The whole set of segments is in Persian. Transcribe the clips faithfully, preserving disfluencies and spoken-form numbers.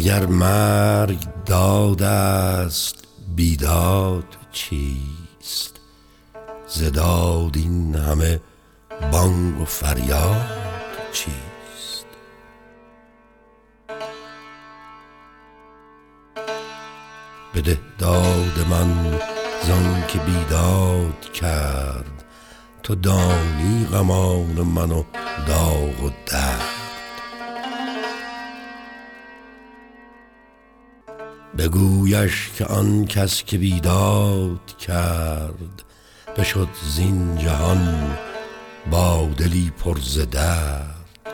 اگر مرگ داد است بیداد چیست؟ ز داد این همه بانگ و فریاد چیست؟ بده داد من زان که بیداد کرد، تو دانی غمان من و داغ و درد. بگویش که آن کس که بیداد کرد، بشد زین جهان با دلی پر ز درد.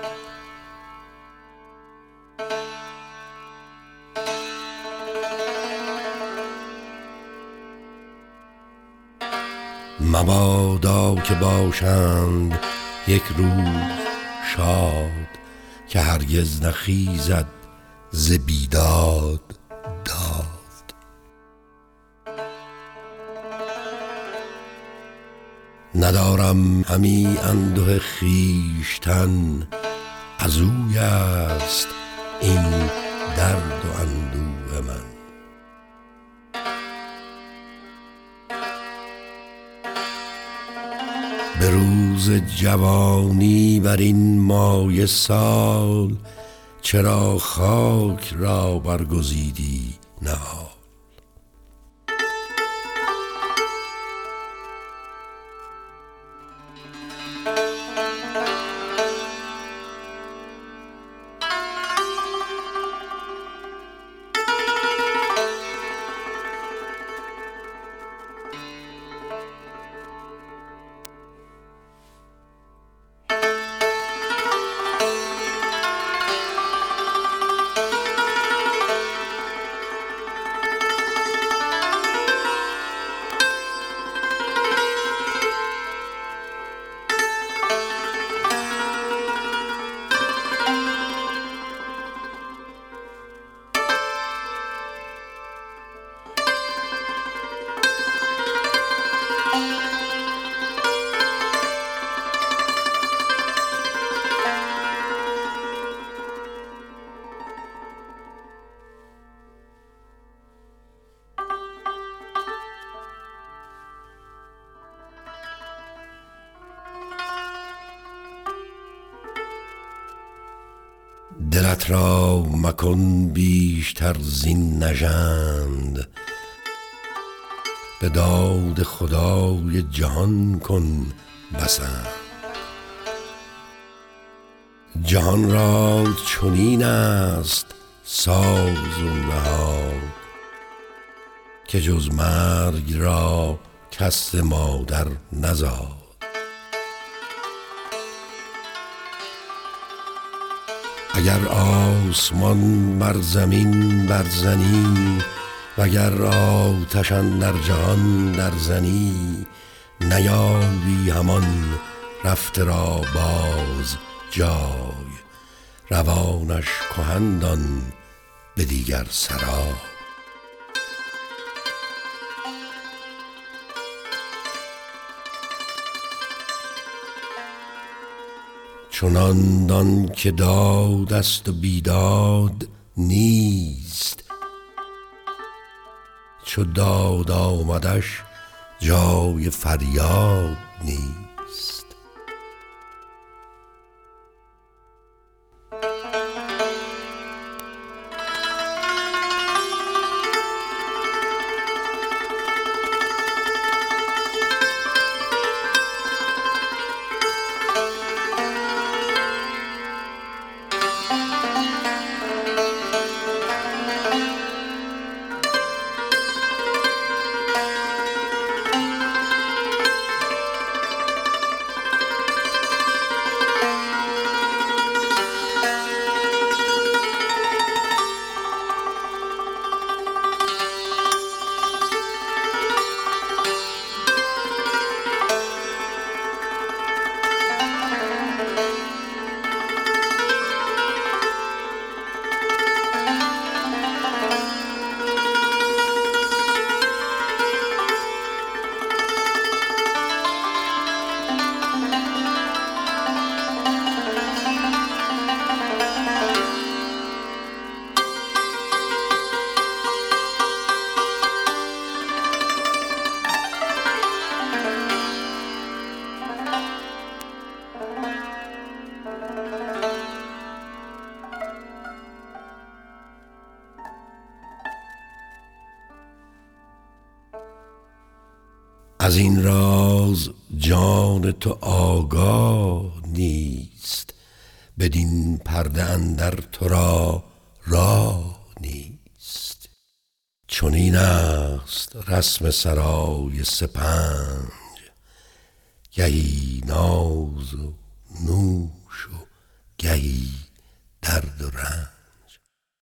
مبادا که باشند یک روز شاد، که هرگز نخیزد ز بیداد داد. ندارم همی انده خویشتن، از اوی است این درد و اندوه من. به روز جوانی بر این مایه سال، چرا خاک را برگزیدی نهال؟ دلت را مکن بیشتر زین نژند، به داد خدای جهان کن بسند. جهان را چنین است ساز و نهاد، که جز مرگ را کس مادر نزاد. اگر آسمان بر زمین برزنی، وگر آتش اندر جهان درزنی، نیابی همان رفته را باز جای، روانش کهن دان به دیگر سرای. چنان دان که داد است و بیداد نیست، چو داد آمدش جای فریاد نیست. از این راز جان تو آگاه نیست، بدین پرده اندر تو را راه نیست. چنین است رسم سرای سپنج، گهی ناز و نوش و گهی درد و رنج.